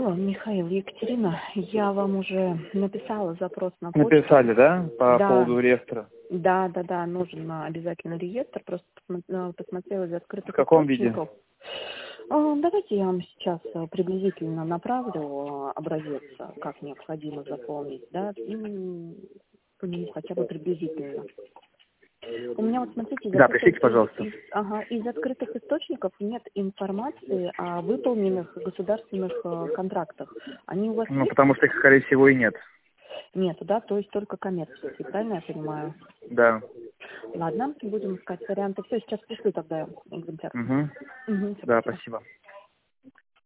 Алло, Михаил, Екатерина, я вам уже написала запрос на почту. Написали, да? По Да. поводу реестра. Да, нужен обязательно реестр, просто посмотрела из открытых В каком виде? источников. Давайте я вам сейчас приблизительно направлю образец, как необходимо заполнить, да, хотя бы приблизительно. У меня вот, смотрите, Да, пришлите, пожалуйста. из открытых источников нет информации о выполненных государственных контрактах. Они у вас Ну, есть? потому что их, скорее всего, и нет. Нет, да, то есть только коммерческие, правильно я понимаю? Да. Ладно, будем искать варианты. Все, сейчас пришлю тогда экземпляр. Угу. Да, спасибо.